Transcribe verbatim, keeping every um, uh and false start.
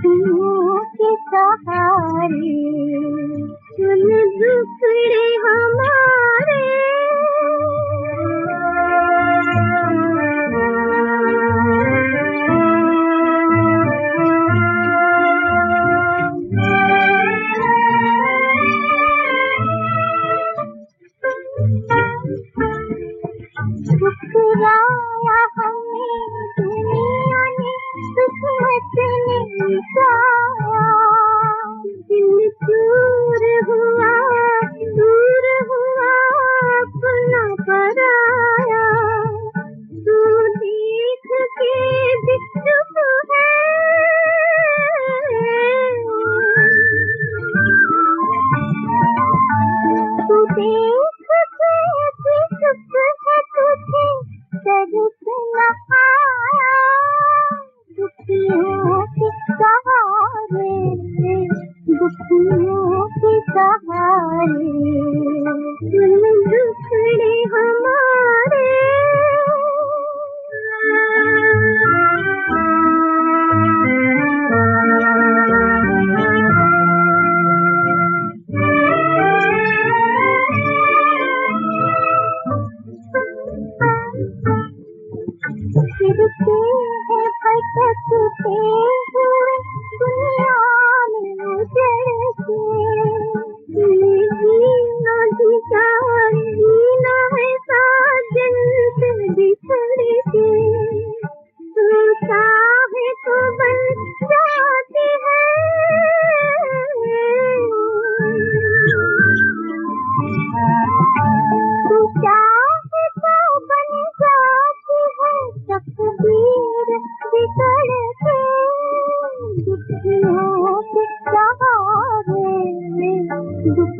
दुखियों के सहारे सुन दुखड़े हमारे। ठुकराया हमें दुनिया ने, किस्मत ने मिटाया। दिल दूर हुआ, दूर हुआ अपना पराया। तू देख के भी चुप है, तू देख के भी चुप है, तुझे दर्द न आया। दुखियों के सहारे, दुखियों के सहारे सुन दुखड़े हमारे। फिरते हैं भटकते हुए दुनिया में उजड़ के। जीना दिशा जीना है साजन से बिछड़ के। तू चाहे तो बन जाती है, तू चाहे तो बन जाती है तकदीर बिगड़ के। दुखियों के सहारे, दुख